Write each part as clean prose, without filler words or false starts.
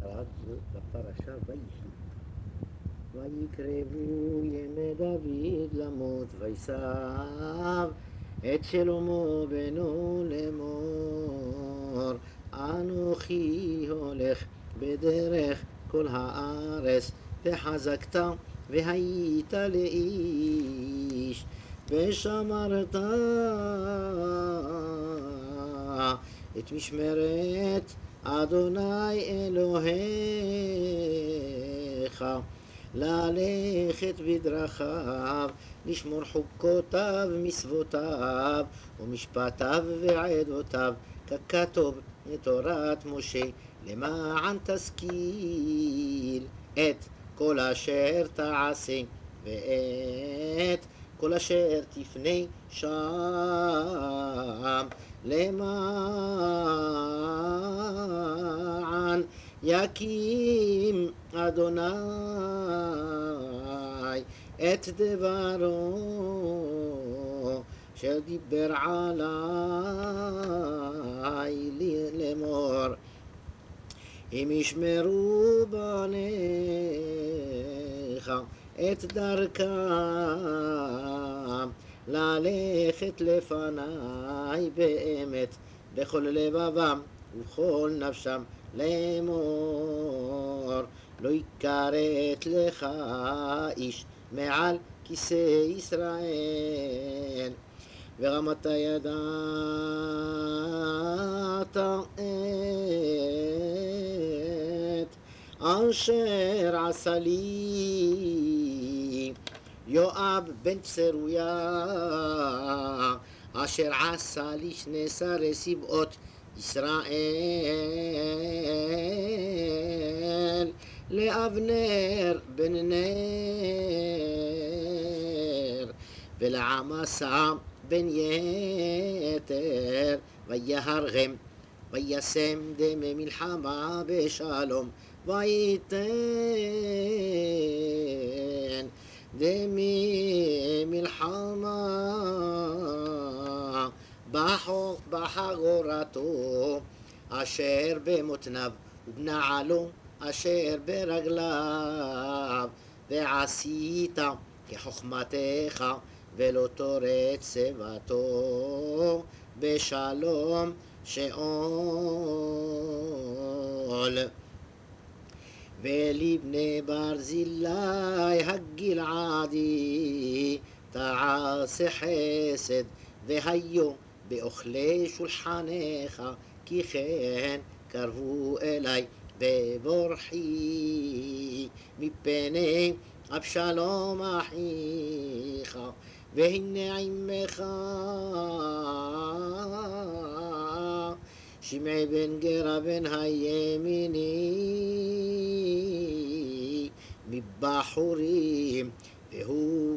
ירד בפרשה ויחי. ויקרבו ימי דוד למות, ויסב את שלמה בנו לאמור, אנוכי הולך בדרך כל הארץ, וחזקת והיית לאיש, ושמרת את משמרת אדוני אלוהיך, ללכת בדרכיו, לשמור חוקותיו ומצוותיו ומשפטיו ועדותיו, ככתוב בתורת משה, למען תשכיל את כל אשר תעשה ואת כל אשר תפנה שם, למען יקים אדוני את דברו שדיבר עלי לאמור, אם ישמרו בניך את דרכם, ללכת לפני באמת בכל לבבם ובכל נפשם, לאמור, לא יכרת לך איש מעל כיסא ישראל, ורמת ידעת את אשר עשה לי יואב בן צרויה, אשר עשה לי 12 צבאות ישראל, לאבנר בן נר, ולעמסה בן יתר, ויהרגם, וישם דמי מלחמה בשלום, ויתן דמי מלחמה בחגורתו אשר במותניו, ובנעלו אשר ברגליו, ועשית כחוכמתך ולא תורד צבתו בשלום שאול. ולבני ברזילי הגלעדי תעשה חסד, והיו באוכלי שולחניך, כי כן קרבו אלי בבורחי מפני אבשלום אחיך, והנה עמך שמעי בן גרה בן הימיני מבחורים, והוא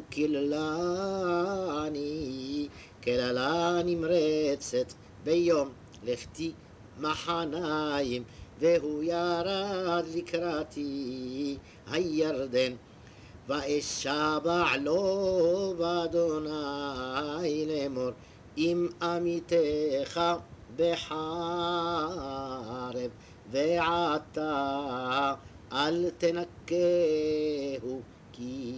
קללני קללה נמרצת ביום לכתי מחניים, והוא ירד לקראתי הירדן, ואשבע לו באדוני לאמור, אם עמיתך בחרב ועתה אל תנקהו, כי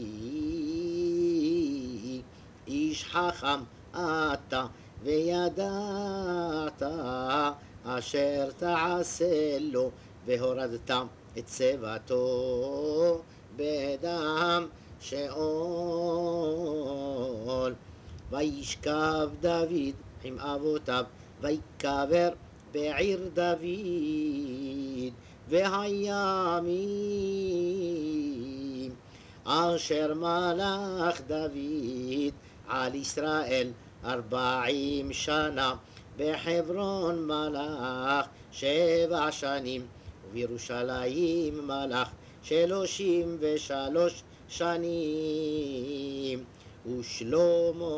איש חכם אתה וידעת אשר תעשה לו, והורדת את צבתו בדם שאול. וישכב דוד עם אבותיו, ויקבר בעיר דוד, והימים אשר מלך דוד על ישראל 40 שנה, בחברון מלך 7 שנים, ובירושלים מלך 33 שנים. ושלמה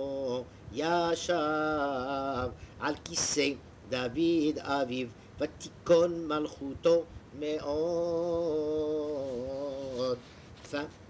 ישב על כיסא דוד אביו, ותיכון מלכותו מאוד.